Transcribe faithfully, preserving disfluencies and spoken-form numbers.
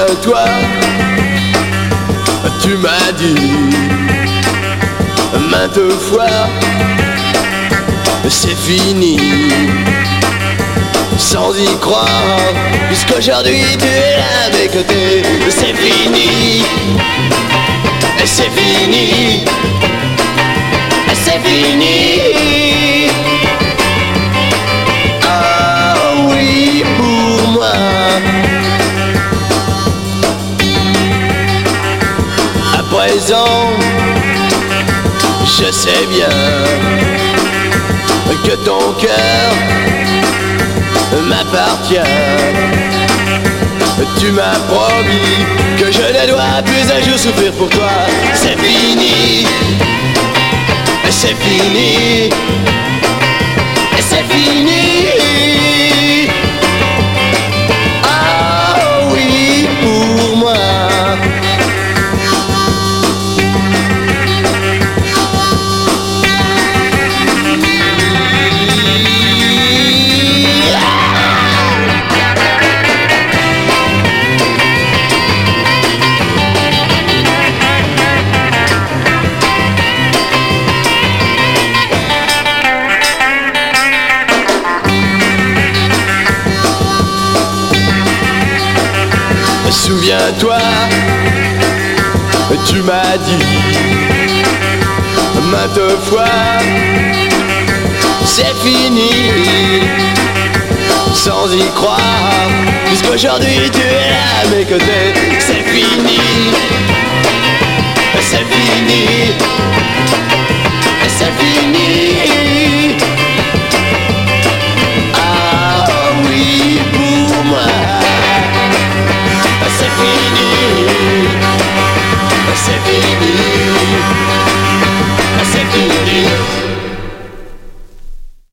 Souviens-toi, tu m'as dit maintes fois, c'est fini, sans y croire, puisqu'aujourd'hui tu es à mes côtés. C'est fini, c'est fini, c'est fini. Ah oui, pour moi. À présent, je sais bien que ton cœur m'appartient. Tu m'as promis que je ne dois plus un jour souffrir pour toi. C'est fini, c'est fini, c'est fini. Ah oui, pour moi. Souviens-toi, tu m'as dit maintes fois, c'est fini, sans y croire, puisqu'aujourd'hui tu es à mes côtés. C'est fini, c'est fini, c'est fini.